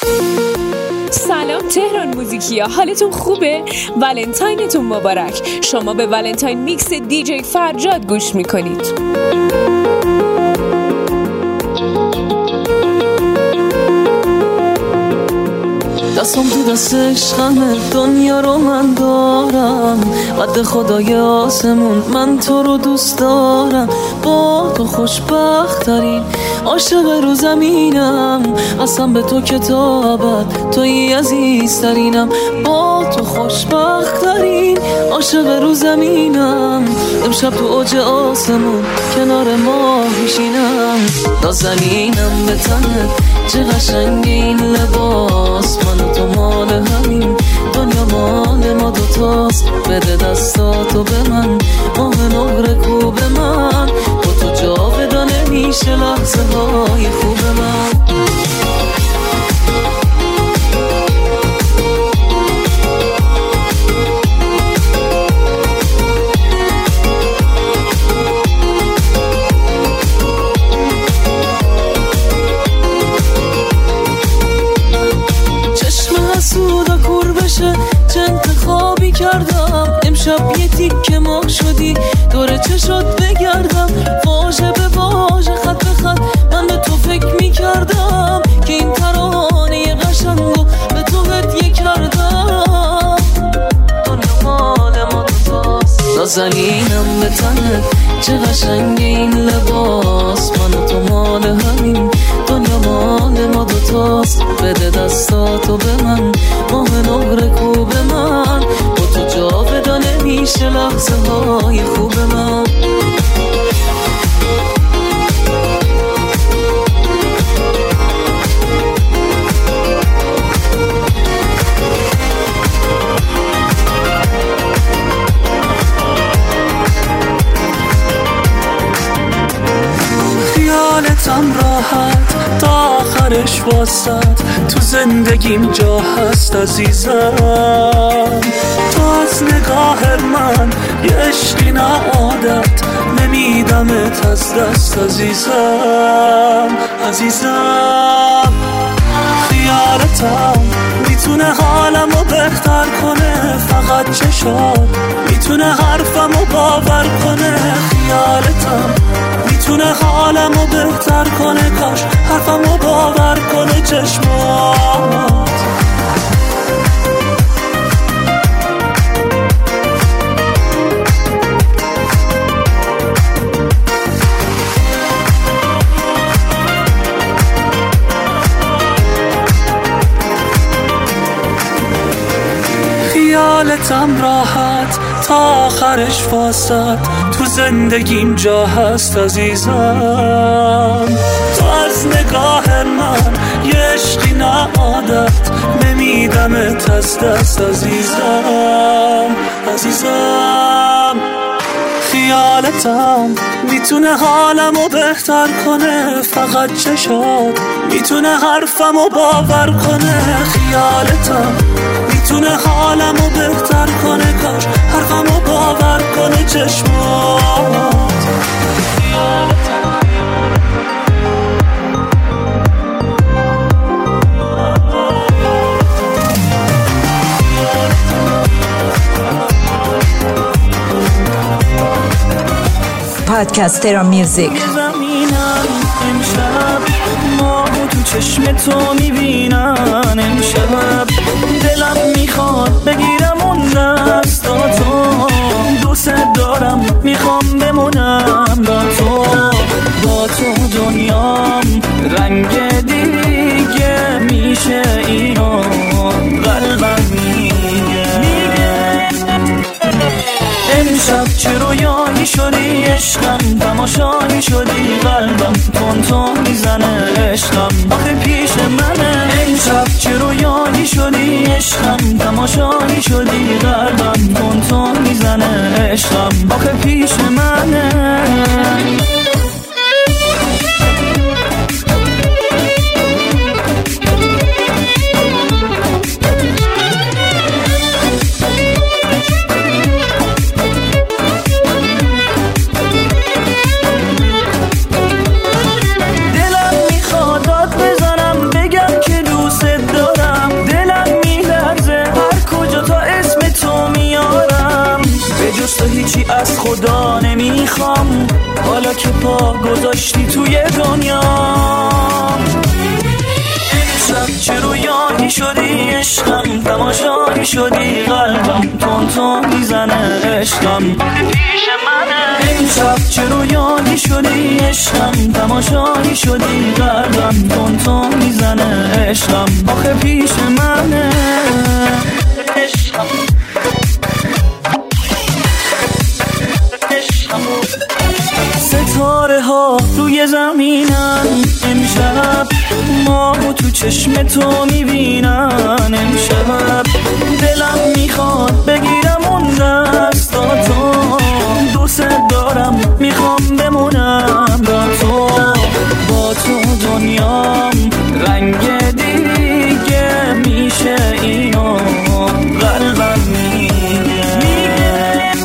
سلام تهران موزیکیا، حالتون خوبه؟ ولنتاینتون مبارک. شما به ولنتاین میکس دیجی فرجاد گوش میکنید. دستم تو دست عشقمه، دنیا رو من دارم، قد خدای آسمون من تو رو دوست دارم. با تو خوشبخت ترین عاشق رو زمینم، قسم به تو که تا ابد توی عزیز ترینم. با تو خوشبخت ترین عاشق رو زمینم، امشب تو اوج آسمون کنار ما میشینم. نازنینم به تنت چه قشنگ این لباس، من و تو مال همین دنیا مال ما دوتاست. بده دستاتو به من، ماه نقره کو به من، با تو جاودانه میشه لحظه های خوب من. چه انتخابی کردم امشب، یه تیکه ما شدی دور چشات بگردم. واژه به واژه خط به خط من به تو فکر میکردم، که این ترانه قشنگو به تو هدیه کردم. دنیا مال ما دوتاست، نازنینم به تنت چه قشنگ این لباس، من و تو مال همین دنیا مال ما دوتاست. بده دستاتو به من، ماه نقره کو به من، با تو جاودانه میشه لحظه های خوب من. خیالتم راحت تا آخرش واسط، تو زندگیم جا هست عزیزم. تو از نگاه من یه عشقی نه عادت، نمیدمت از دست عزیزم. عزیزم خیالتم میتونه حالمو بهتر کنه، فقط چشات میتونه حرفمو باور کنه. خیالتم میتونه حالمو بهتر کنه، کاش حرفمو باور کنه چشمات. خیالتم راحت تا آخرش واسط، تو زندگیم جا هست عزیزم. تو از نگاه من یه عشقی نه عادت، نمیدمت از دست عزیزم. عزیزم خیالتم میتونه حالمو بهتر کنه، فقط چشات میتونه حرفمو باور کنه. خیالتم میتونه حالمو بهتر کنه، کاش حرفمو باور کنه چشمات. پادکست تهران میوزیک. امشب ماهو تو چشم تو میبینن، امشب دلم میخواد بگیرم اون دستاتو، دوست دارم میخوام بمونم با تو. با تو دنیام رنگ دیگه میشه، اینو قلبم میگه. امشب چه رویایی شدی عشقم، تماشایی شدی قلبم، تون تون میزنه عشقم آخه پیش منه. امشب چه رویایی شدی عشقم، تماشایی شدی قلبم، تون تون میزنه عشقم آخه پیش منه. دلم میخواد داد بزنم بگم که دوست دارم، میخوام حالا که پا گذاشتی توی دنیا. امشب چه رویایی شدی عشقم، تماشایی شدی قلبم، تون تون میزنه عشقم پیش منه. امشب چه رویایی شدی عشقم، تماشایی شدی قلبم، تون تون میزنه عشقم آخه پیش منه عشقم. ستاره ها روی زمینن امشب، ماهو تو چشم تو میبینن امشب. دلم میخواد بگیرم اون دستاتو، دوست دارم میخوام بمونم با تو. با تو دنیام رنگ دیگه میشه اینو قلبم میگه.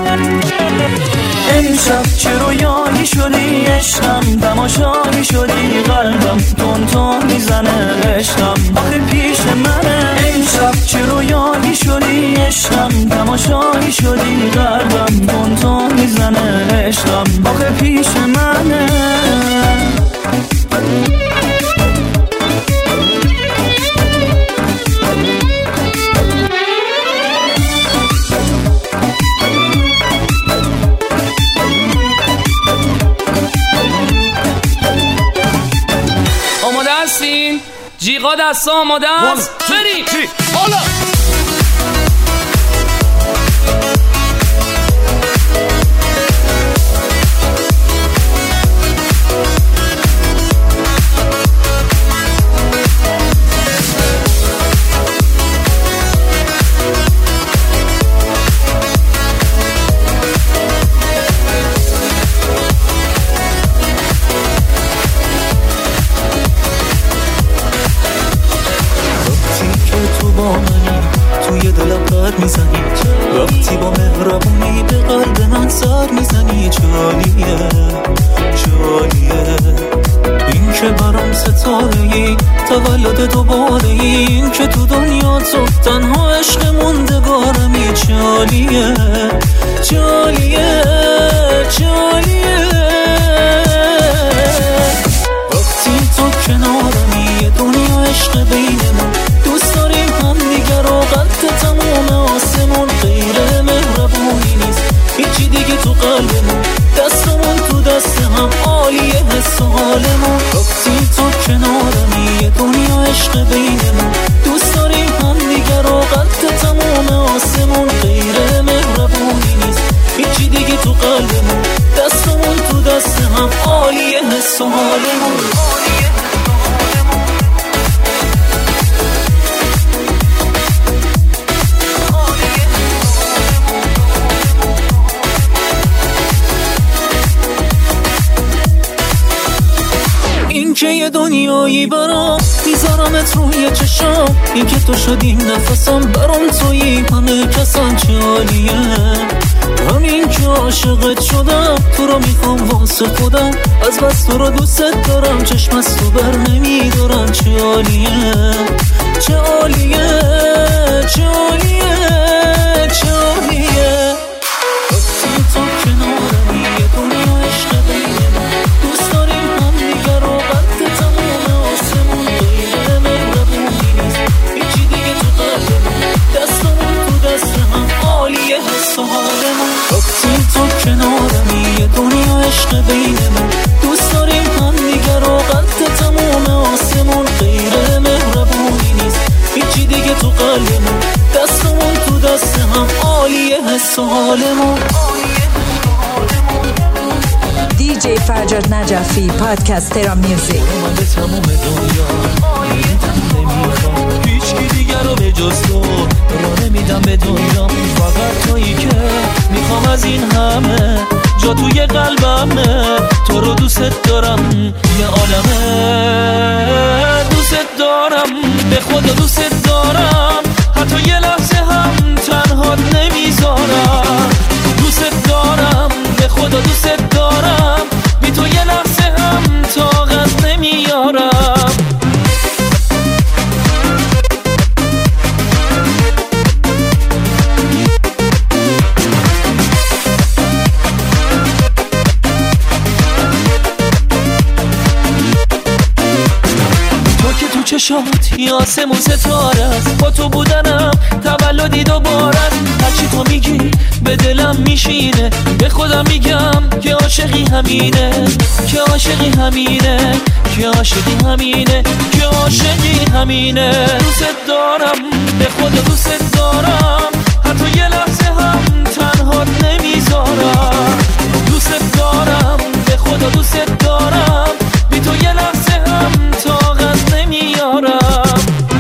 امشب چه رویایی شدی عشقم، تماشایی شدی قلبم، تون تون میزنه عشقم آخه پیش منه. امشب چه رویایی شدی عشقم، تماشایی شدی قلبم، تون تون میزنه عشقم آخه پیش منه. جیغا دست آماده است بریم حالا. توی دلم قد میزنی، وقتی با مهربونی به قلب من سر میزنی. جالیه جالیه این که برام ستاره‌ای، تولد دوباره‌ای، این که تو دنیا تو تنها عشق موندگارمی. جالیه جالیه جالیه وقتی تو کنارمی، یه دنیا عشق بینمون، دوست داریم هم دیگه رو قد تمام آسمون. غیر مهربونی نیست هیچی دیگه تو قلبمون، دستمون تو دست هم عالیه حس و حالمون. وقتی تو کنارمی، یه دنیا عشق بینمون، دوست داریم هم دیگه رو قد تمام آسمون. غیر مهربونی نیست هیچی دیگه تو قلبمون، دستمون تو دست هم عالیه حس و حالمون. که یه دنیایی برام میذارمت روی چشام، این که تو شدی نفسم، برام تویی همه کسان. جالیه همین که عاشقت شدم، تو رو میخوام واسه خودم، از بس تو رو دوست دارم، چشم از تو بر نمیدارم. جالیه جالیه جالیه جالیه وقتی تو کنارمی، یه دنیا عشق بینمون، دوست داریم هم دیگه رو قد تمام آسمون. غیر مهربونی نیست هیچی دیگه تو قلبمون، دستمون تو دست هم عالیه حس و حالمون. وقتی تو کنارمی، یه دنیا عشق بینمون، دوست داریم هم دیگه رو قد تمام آسمون. غیر مهربونی نیست هیچی دیگه تو قلبمون، دستمون تو دست هم عالیه حس و حالمون. DJ فرجاد نجفی، پادکست ترا میوزیک. من به تمام دنیا نمیخوام هیچکی دیگر رو به جز تو، راه نمیدم به دنیا، فقط تویی که میخوام. از این همه جا توی قلبمه، تو رو دوست دارم، یه عالمه دوست دارم، به خدا دوست دارم، حتی یه لحظه هم تنها نمیذارم. دوست دارم به خدا دوست دارم، بی تو یه لحظه هم طاقت نمیارم. چشات یا آسمون ستاره است، با تو بودنم تولدی دوباره است. هرچی تو میگی به دلم میشینه، به خودم میگم که عاشقی همینه، که عاشقی همینه، که عاشقی همینه، که عاشقی همینه. دوست دارم به خدا دوست دارم، حتی یه لحظه هم تنهات نمیذارم. دوست دارم به خدا دوست دارم، بی تو یه لحظه هم طاقت نمیارم.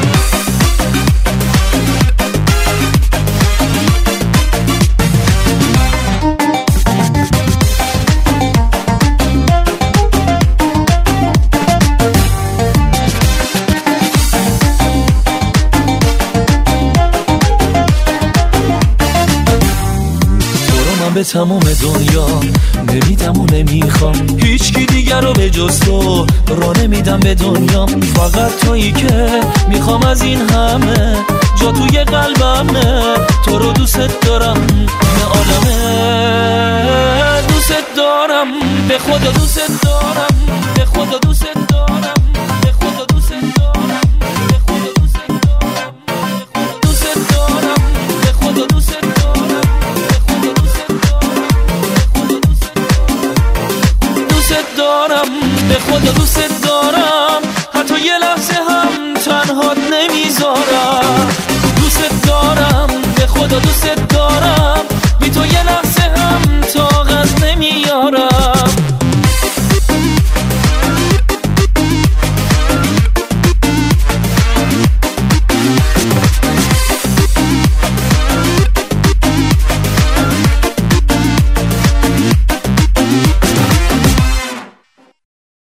به تمام دنیا نمیدم و نمیخوام هیچکی دیگر رو به جز تو، را نمیدم به دنیا. فقط تویی که میخوام از این همه، جا توی قلبمه. تو رو دوست دارم نه عالمه، دوست دارم به خدا دوست دارم، به خدا دوست دارم، به خدا دوست دارم، به خدا دوست دارم، دوست دارم، به خدا دوست دارم. به خدا دوست دارم، حتی یه لحظه هم تنهات نمیذارم. دوست دارم به خدا دوست